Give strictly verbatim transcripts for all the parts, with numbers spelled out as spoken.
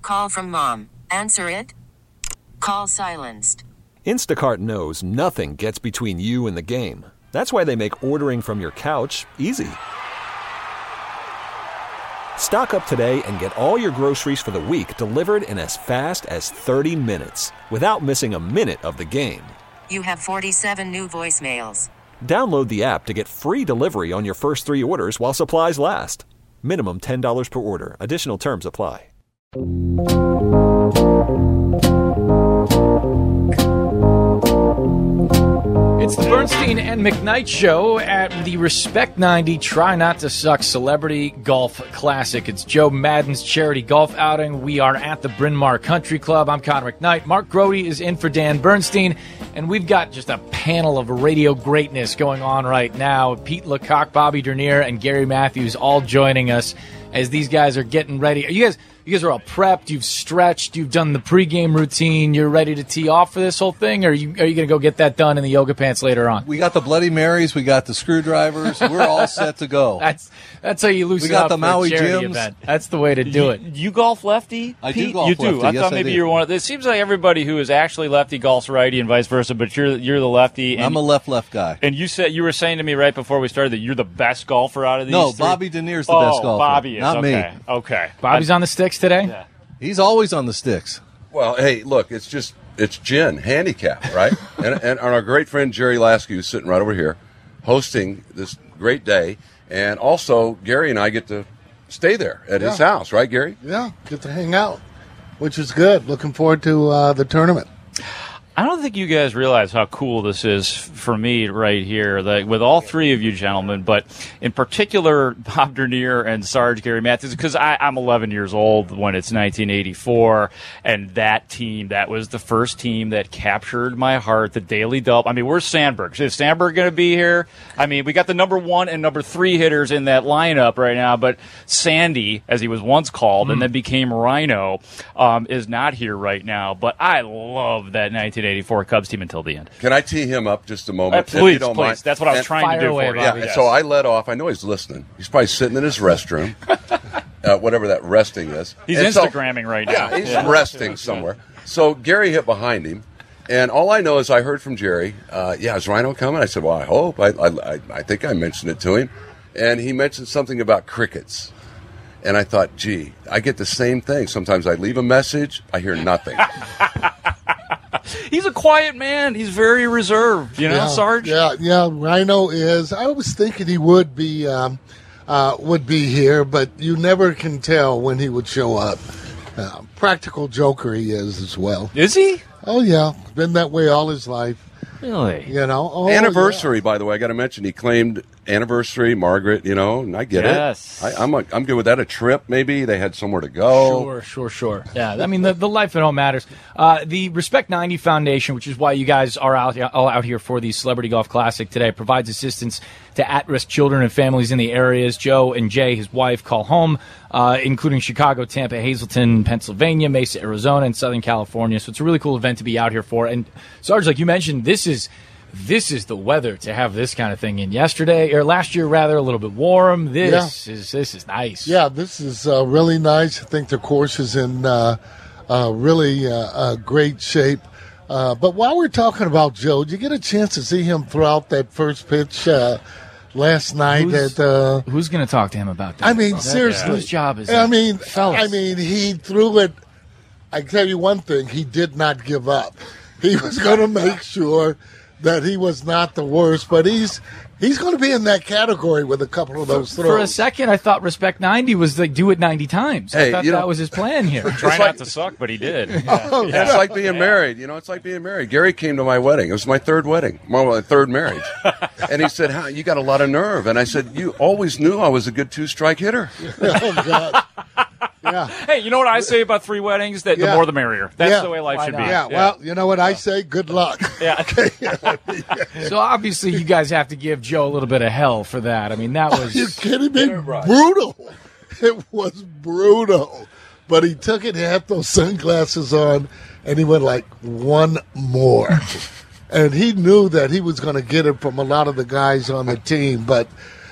Call from mom. Answer it. Call silenced. Instacart knows nothing gets between you and the game. That's why they make ordering from your couch easy. Stock up today and get all your groceries for the week delivered in as fast as thirty minutes without missing a minute of the game. You have forty-seven new voicemails. Download the app to get free delivery on your first three orders while supplies last. Minimum ten dollars per order. Additional terms apply. It's the Bernstein and McKnight Show at the Respect ninety Try Not to Suck Celebrity Golf Classic. It's Joe Madden's charity golf outing. We are at the Bryn Mawr Country Club. I'm Connor McKnight. Mark Grody is in for Dan Bernstein. And we've got just a panel of radio greatness going on right now. Pete Lecoq, Bobby Dernier, and Gary Matthews all joining us as these guys are getting ready. Are you guys... You guys are all prepped, you've stretched, you've done the pregame routine, you're ready to tee off for this whole thing, or are you, are you going to go get that done in the yoga pants later on? We got the Bloody Marys, we got the screwdrivers, we're all set to go. That's that's how you loosen we got up the for Maui a charity gyms. event. That's the way to do you, it. You golf lefty? I Pete? do golf You do. lefty. I Yes, thought I maybe do. you're one of. It seems like everybody who is actually lefty golfs righty and vice versa, but you're you're the lefty. And, I'm a left-left guy. And you said you were saying to me right before we started that you're the best golfer out of these. No, three? Bobby Dernier's the oh, best golfer. Bobby is not okay. me. Okay, Bobby's I, on the sticks today? Yeah. He's always on the sticks. Well, hey, look, it's just, it's gin, handicap, right? and, and our great friend Jerry Lasky, who's sitting right over here, hosting this great day. And also, Gary and I get to stay there at Yeah. his house, right, Gary? Yeah, get to hang out, which is good. Looking forward to uh, the tournament. I don't think you guys realize how cool this is for me right here, like with all three of you gentlemen, but in particular Bob Dernier and Sarge Gary Matthews, because I'm eleven years old when it's nineteen eighty-four, and that team, that was the first team that captured my heart, the Daily Double. I mean, where's Sandberg? Is Sandberg going to be here? I mean, we got the number one and number three hitters in that lineup right now, but Sandy, as he was once called, mm. and then became Rhino, um, is not here right now, but I love that nineteen eighty-four Cubs team until the end. Can I tee him up just a moment? Uh, please, if you don't please. mind? That's what I was and trying to do away, for you. Yeah, Yes. so I let off. I know he's listening. He's probably sitting in his restroom, uh, whatever that resting is. He's And so- Instagramming right now. Yeah, he's resting somewhere. So Gary hit behind him, and all I know is I heard from Jerry, uh, yeah, is Rhino coming? I said, well, I hope. I, I, I think I mentioned it to him. And he mentioned something about crickets. And I thought, gee, I get the same thing. Sometimes I leave a message, I hear nothing. He's a quiet man. He's very reserved, you know, yeah, Sarge? Yeah, yeah. Rhino is. I was thinking he would be um, uh, would be here, but you never can tell when he would show up. Uh, practical joker he is as well. Is he? Oh yeah, been that way all his life. Really? You know. Oh, Anniversary, yeah. by the way, I got to mention, he claimed anniversary, Margaret, you know, and I get Yes. it. I, I'm, a, I'm good with that. A trip, maybe. They had somewhere to go. Sure, sure, sure. Yeah, I mean, the, the life at home matters. Uh, the Respect ninety Foundation, which is why you guys are out, all out here for the Celebrity Golf Classic today, provides assistance to at-risk children and families in the areas Joe and Jay, his wife, call home, uh, including Chicago, Tampa, Hazleton, Pennsylvania, Mesa, Arizona, and Southern California. So it's a really cool event to be out here for. And Sarge, like you mentioned, this is this is the weather to have this kind of thing in. Yesterday, or last year rather, a little bit warm. This yeah. is this is nice. Yeah, this is uh, really nice. I think the course is in uh, uh, really uh, uh, great shape. Uh, but while we're talking about Joe, did you get a chance to see him throw out that first pitch uh, last night? Who's, at, uh, who's going to talk to him about that? I mean, that, seriously. Whose job is I that? mean, Fellas. I mean, he threw it. I tell you one thing, he did not give up. He was going to make sure that he was not the worst, but he's he's going to be in that category with a couple of those throws. For a second, I thought Respect ninety was like do it ninety times. Hey, I thought you know, that was his plan here. Try like- not to suck, but he did. Yeah. Oh, It's like being married. You know, it's like being married. Gary came to my wedding. It was my third wedding, well, my third marriage. And he said, "How you got a lot of nerve." And I said, "You always knew I was a good two-strike hitter." Oh, God. Yeah. Hey, you know what I say about three weddings? That Yeah. the more the merrier. That's Yeah. the way life Why should not? be. Yeah, well, you know what I say? Good luck. Yeah. So obviously, you guys have to give Joe a little bit of hell for that. I mean, that was Are you kidding me? Brutal. It was brutal. But he took it, he had those sunglasses on, and he went like, one more. And he knew that he was going to get it from a lot of the guys on the team. But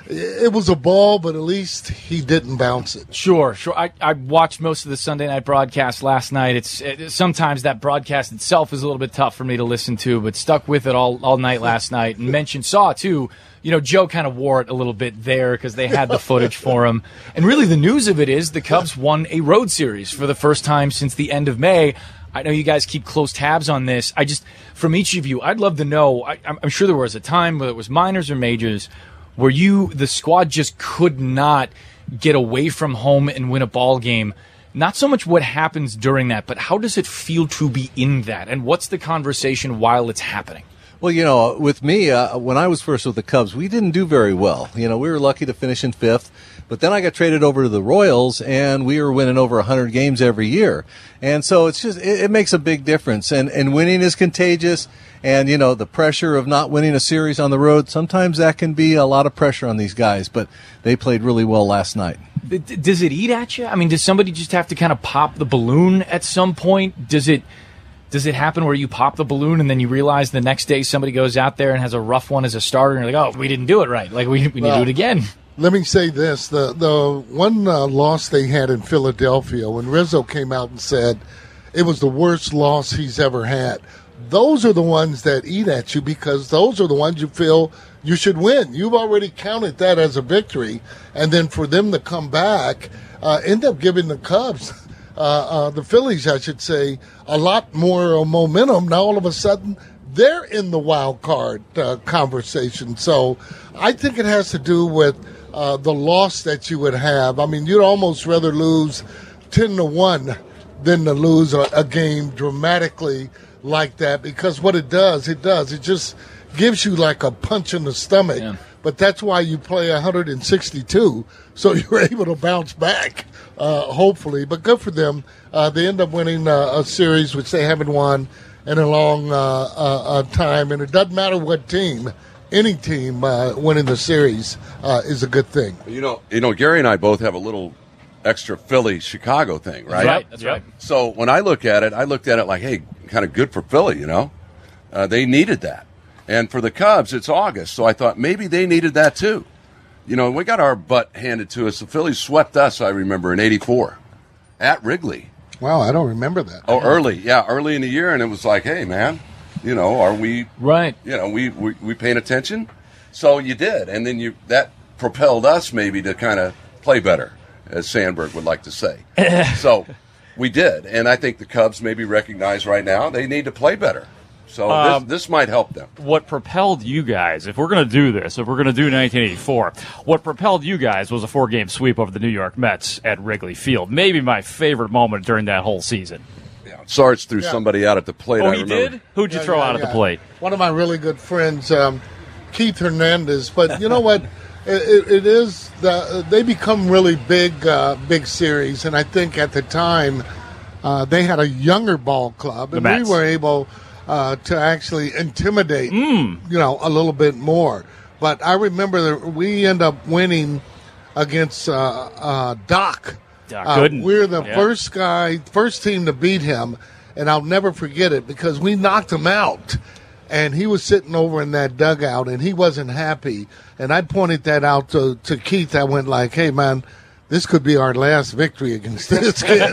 it was a ball, but at least he didn't bounce it. Sure, sure. I, I watched most of the Sunday night broadcast last night. It's it, sometimes that broadcast itself is a little bit tough for me to listen to, but stuck with it all, all night last night. And mentioned, saw too, you know, Joe kind of wore it a little bit there because they had the footage for him. And really the news of it is the Cubs won a road series for the first time since the end of May. I know you guys keep close tabs on this. I just, from each of you, I'd love to know, I, I'm sure there was a time, whether it was minors or majors, where you, the squad just could not get away from home and win a ball game. Not so much what happens during that, but how does it feel to be in that? And what's the conversation while it's happening? Well, you know, with me, uh, when I was first with the Cubs, we didn't do very well. You know, we were lucky to finish in fifth, but then I got traded over to the Royals, and we were winning over one hundred games every year. And so it's just, it, it makes a big difference. And, and winning is contagious. And, you know, the pressure of not winning a series on the road, sometimes that can be a lot of pressure on these guys, but they played really well last night. Does it eat at you? I mean, does somebody just have to kind of pop the balloon at some point? Does it does it happen where you pop the balloon and then you realize the next day somebody goes out there and has a rough one as a starter and you're like, oh, we didn't do it right. Like, we, we need well, to do it again. Let me say this. The, the one uh, loss they had in Philadelphia, when Rizzo came out and said it was the worst loss he's ever had, those are the ones that eat at you because those are the ones you feel you should win. You've already counted that as a victory. And then for them to come back, uh, end up giving the Cubs, uh, uh, the Phillies, I should say, a lot more uh, momentum. Now all of a sudden, they're in the wild card uh, conversation. So I think it has to do with uh, the loss that you would have. I mean, you'd almost rather lose ten to one than to lose a, a game dramatically like that, because what it does, it does, it just gives you like a punch in the stomach. Yeah. But that's why you play one hundred sixty-two, so you're able to bounce back, uh, hopefully. But good for them. Uh, they end up winning uh, a series which they haven't won in a long uh, uh, uh, time, and it doesn't matter what team. Any team uh, winning the series uh, is a good thing. You know, you know, Gary and I both have a little extra Philly Chicago thing, right? That's right. That's right. So when I look at it, I looked at it like, hey, kind of good for Philly, you know? Uh, they needed that. And for the Cubs, it's August, so I thought maybe they needed that too. You know, we got our butt handed to us. The Phillies swept us, I remember, in eighty-four at Wrigley. Wow, I don't remember that. Oh, early, yeah, early in the year, and it was like, hey, man, you know, are we, right? You know, we, we, we paying attention? So you did, and then you that propelled us maybe to kind of play better, as Sandberg would like to say. So we did, and I think the Cubs maybe recognize right now they need to play better. So um, this, this might help them. What propelled you guys, if we're going to do this, if we're going to do nineteen eighty-four, what propelled you guys was a four-game sweep over the New York Mets at Wrigley Field. Maybe my favorite moment during that whole season. Yeah, Sarge threw yeah. somebody out at the plate. Oh, I he remember. did? Who'd you yeah, throw yeah, out yeah. at the plate? One of my really good friends, um, Keith Hernandez. But you know what? It, it is the, they become really big, uh, big series, and I think at the time uh, they had a younger ball club, and we were able uh, to actually intimidate, mm. you know, a little bit more. But I remember that we end up winning against uh, uh, Doc. Doc uh, Gooden. We're the yeah. first guy, first team to beat him, and I'll never forget it because we knocked him out. And he was sitting over in that dugout, and he wasn't happy. And I pointed that out to, to Keith. I went like, hey, man, this could be our last victory against this kid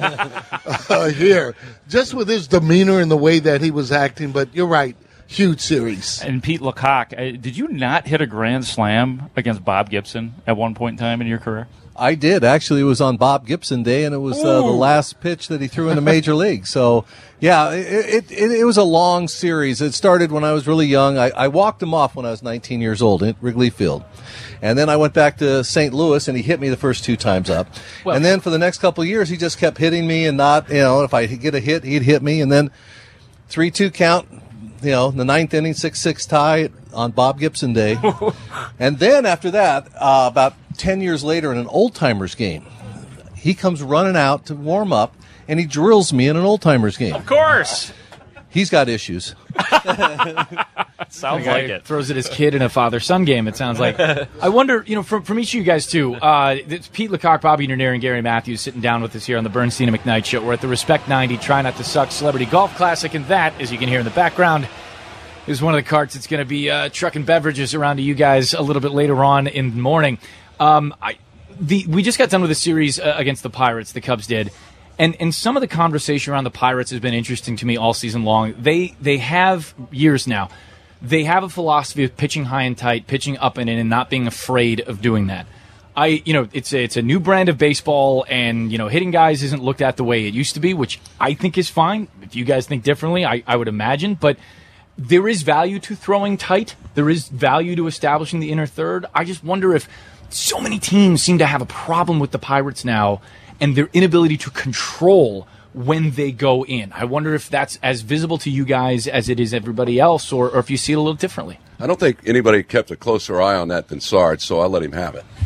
uh, here. Just with his demeanor and the way that he was acting. But you're right, huge series. And Pete Lecoq, uh, did you not hit a grand slam against Bob Gibson at one point in time in your career? I did. Actually, it was on Bob Gibson Day, and it was uh, the last pitch that he threw in the major league. So, yeah, it, it it was a long series. It started when I was really young. I, I walked him off when I was nineteen years old at Wrigley Field. And then I went back to Saint Louis, and he hit me the first two times up. Well, and then for the next couple of years, he just kept hitting me and not, you know, if I get a hit, he'd hit me. And then three two count, you know, the ninth inning, six six tie on Bob Gibson Day. And then after that, uh, about ten years later in an old-timers game, he comes running out to warm up, and he drills me in an old-timers game. Of course. He's got issues. Sounds like it. Throws at his kid in a father-son game, it sounds like. I wonder, you know, from, from each of you guys, too, uh, it's Pete Lecoq, Bobby Dernier, and Gary Matthews sitting down with us here on the Bernstein and McKnight Show. We're at the Respect ninety Try Not to Suck Celebrity Golf Classic, and that, as you can hear in the background, is one of the carts that's going to be uh, trucking beverages around to you guys a little bit later on in the morning. Um, I, the we just got done with a series uh, against the Pirates. The Cubs did. And and some of the conversation around the Pirates has been interesting to me all season long. They they have years now. They have a philosophy of pitching high and tight, pitching up and in, and not being afraid of doing that. I you know it's a, it's a new brand of baseball, and you know hitting guys isn't looked at the way it used to be, which I think is fine. If you guys think differently, I, I would imagine, but there is value to throwing tight. There is value to establishing the inner third. I just wonder if so many teams seem to have a problem with the Pirates now and their inability to control when they go in. I wonder if that's as visible to you guys as it is everybody else, or, or if you see it a little differently. I don't think anybody kept a closer eye on that than Sarge, so I'll let him have it.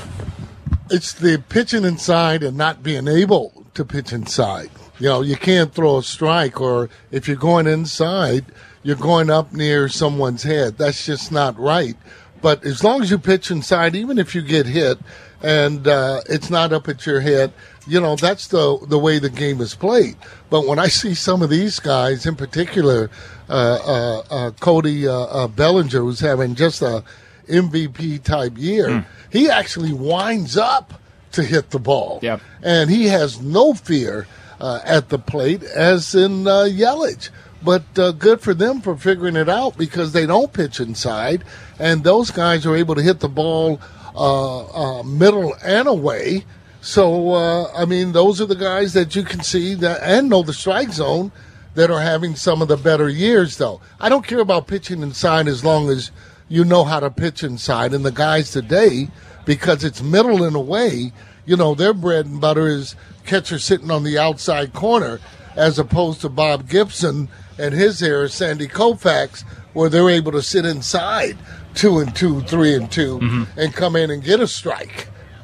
It's the pitching inside and not being able to pitch inside. You know, you can't throw a strike, or if you're going inside, you're going up near someone's head. That's just not right. But as long as you pitch inside, even if you get hit and uh, it's not up at your head, you know, that's the the way the game is played. But when I see some of these guys, in particular, uh, uh, uh, Cody uh, uh, Bellinger, who's having just a M V P type year, mm. he actually winds up to hit the ball. Yep. And he has no fear uh, at the plate, as in uh, Yelich. But uh, good for them for figuring it out, because they don't pitch inside, and those guys are able to hit the ball uh, uh, middle and away. So, uh, I mean, those are the guys that you can see that and know the strike zone that are having some of the better years, though. I don't care about pitching inside as long as you know how to pitch inside. And the guys today, because it's middle and away, you know, their bread and butter is catcher sitting on the outside corner, as opposed to Bob Gibson and his era, Sandy Koufax, where they're able to sit inside two and two, three and two, mm-hmm. and come in and get a strike.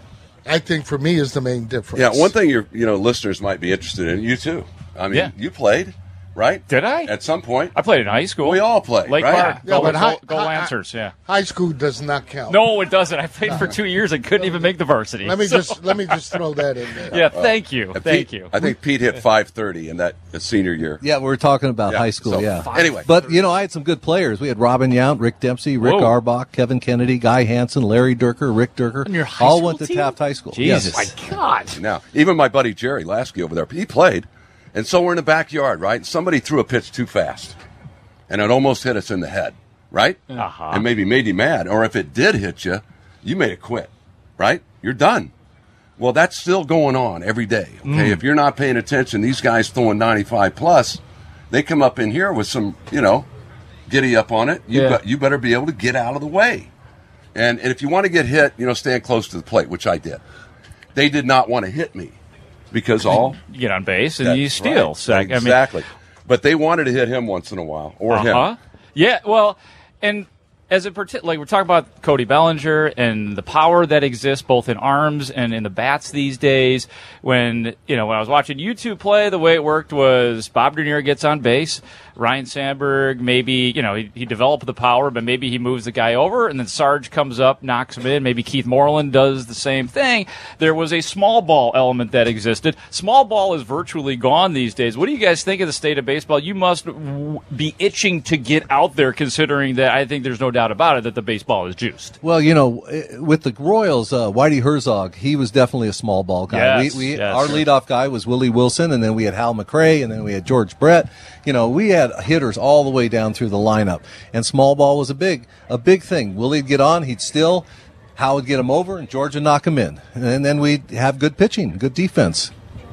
I think for me is the main difference. Yeah, one thing your you know listeners might be interested in, you too. I mean, yeah. you played, right? Did I? At some point. I played in high school. We all played, Lake right? Park. Yeah, go, but go, high, go high, Lancers, yeah. High school does not count. No, it doesn't. I played for two years and couldn't even make the varsity. Let me so. just let me just throw that in there. Yeah, thank you. Uh, thank Pete, you. I think Pete hit five thirty in that senior year. Yeah, we were talking about Yeah, high school, so, yeah. Anyway. But, you know, I had some good players. We had Robin Yount, Rick Dempsey, Rick Whoa. Arbach, Kevin Kennedy, Guy Hansen, Larry Durker, Rick Durker. On your high all school went to team? Taft High School. Jesus. Yes. My God. Now, even my buddy Jerry Lasky over there, he played. And so we're in the backyard, right? Somebody threw a pitch too fast. And it almost hit us in the head, right? Uh-huh. And maybe made you mad. Or if it did hit you, you made it quit, right? You're done. Well, that's still going on every day, okay? Mm. If you're not paying attention, these guys throwing ninety-five plus, they come up in here with some, you know, giddy up on it. You, Yeah. be, you better be able to get out of the way. And, and if you want to get hit, you know, stand close to the plate, which I did. They did not want to hit me because all... You get on base and that, you steal. right, So, I mean, exactly. But they wanted to hit him once in a while, or uh-huh. him. Yeah, well, and as a partic- like we're talking about Cody Bellinger and the power that exists both in arms and in the bats these days. When you know when I was watching you two play, the way it worked was Bob Dernier gets on base, Ryan Sandberg maybe you know he, he developed the power, but maybe he moves the guy over, and then Sarge comes up, knocks him in. Maybe Keith Moreland does the same thing. There was a small ball element that existed. Small ball is virtually gone these days. What do you guys think of the state of baseball? You must w- be itching to get out there, considering that I think there's no doubt about it that the baseball is juiced. Well, you know, with the Royals, uh, Whitey Herzog, he was definitely a small ball guy. Yes, we, we, yes, our sir. leadoff guy was Willie Wilson, and then we had Hal McRae, and then we had George Brett. You know, we had hitters all the way down through the lineup, and small ball was a big, a big thing. Willie'd get on, he'd still, Hal would get him over, and George would knock him in, and then we'd have good pitching, good defense.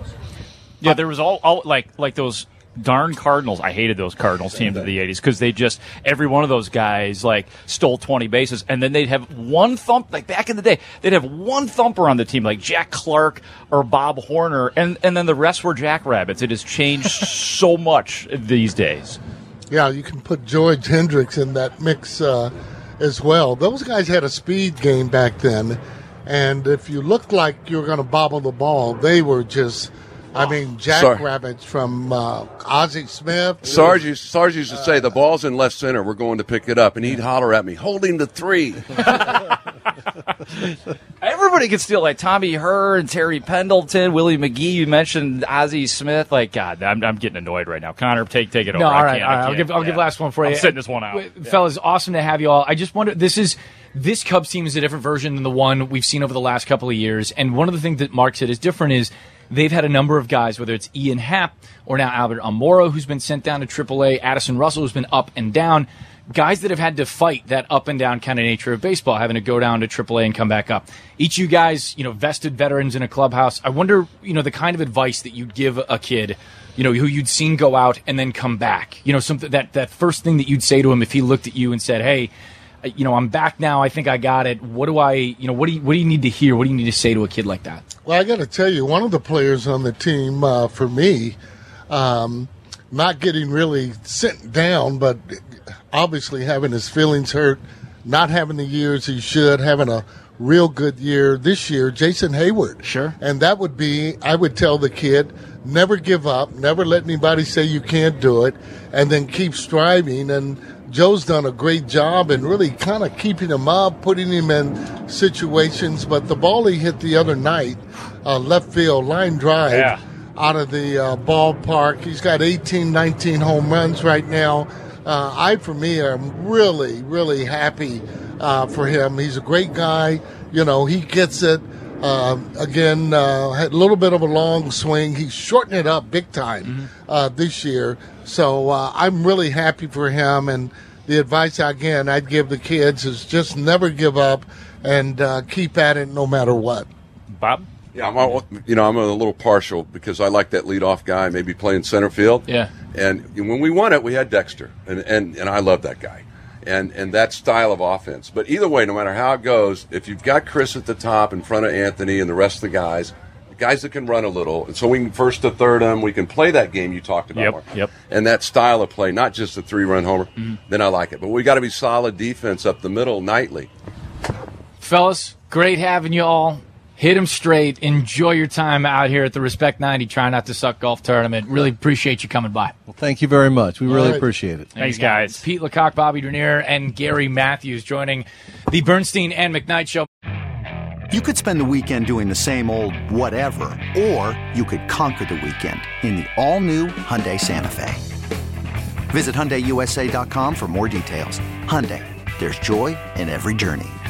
Yeah, there was all, all like like those darn Cardinals. I hated those Cardinals teams of the eighties because they just every one of those guys like stole twenty bases, and then they'd have one thump. Like back in the day, they'd have one thumper on the team, like Jack Clark or Bob Horner, and and then the rest were jackrabbits. It has changed so much these days. Yeah, you can put George Hendricks in that mix uh, as well. Those guys had a speed game back then, and if you looked like you were going to bobble the ball, they were just. I mean, jackrabbits from uh, Ozzie Smith. Sarge used, Sarge used to say, the ball's in left center, we're going to pick it up. And he'd holler at me, holding the three. Everybody can steal, like Tommy Herr and Terry Pendleton, Willie McGee. You mentioned Ozzie Smith. Like, God, I'm, I'm getting annoyed right now. Connor, take take it no, over. all I right, can't, all right. I I'll can't. give I'll yeah. give last one for you. I'm sitting this one out. W- Fellas, awesome to have you all. I just wonder, this is this Cubs team is a different version than the one we've seen over the last couple of years. And one of the things that Mark said is different is they've had a number of guys, whether it's Ian Happ or now Albert Almora, who's been sent down to triple A, Addison Russell, who's been up and down. Guys that have had to fight that up and down kind of nature of baseball, having to go down to triple A and come back up. Each of you guys, you know, vested veterans in a clubhouse. I wonder, you know, the kind of advice that you'd give a kid, you know, who you'd seen go out and then come back. You know, something that, that first thing that you'd say to him if he looked at you and said, hey, you know, I'm back now. I think I got it. What do I, you know, what do you, what do you need to hear? What do you need to say to a kid like that? Well, I got to tell you, one of the players on the team, uh, for me, um, not getting really sent down, but obviously having his feelings hurt, not having the years he should, having a real good year this year, Jason Hayward. Sure. And that would be, I would tell the kid, never give up, never let anybody say you can't do it, and then keep striving. And Joe's done a great job in really kind of keeping him up, putting him in situations. But the ball he hit the other night, uh, left field, line drive, Yeah. out of the uh, ballpark. He's got eighteen, nineteen home runs right now. Uh, I, for me, am really, really happy uh, for him. He's a great guy. You know, he gets it. Uh, again, uh, had a little bit of a long swing. He's shortened it up big time mm-hmm. uh, this year. So uh, I'm really happy for him. And the advice, again, I'd give the kids is just never give up and uh, keep at it no matter what. Bob? Yeah, I'm, all- you know, I'm a little partial because I like that leadoff guy, maybe playing center field. Yeah. And when we won it, we had Dexter, and and, and I love that guy, and and that style of offense. But either way, no matter how it goes, if you've got Chris at the top in front of Anthony and the rest of the guys, the guys that can run a little, and so we can first to third them, we can play that game you talked about, Yep, Mark. yep. And that style of play, not just a three-run homer, Mm-hmm. then I like it. But we got to be solid defense up the middle nightly. Fellas, great having you all. Hit them straight. Enjoy your time out here at the Respect ninety Try Not to Suck golf tournament. Really appreciate you coming by. Well, thank you very much. We really right. appreciate it. There Thanks, you go. guys. Pete Lecoq, Bobby Dernier, and Gary Matthews joining the Bernstein and McKnight Show. You could spend the weekend doing the same old whatever, or you could conquer the weekend in the all-new Hyundai Santa Fe. Visit Hyundai U S A dot com for more details. Hyundai, there's joy in every journey.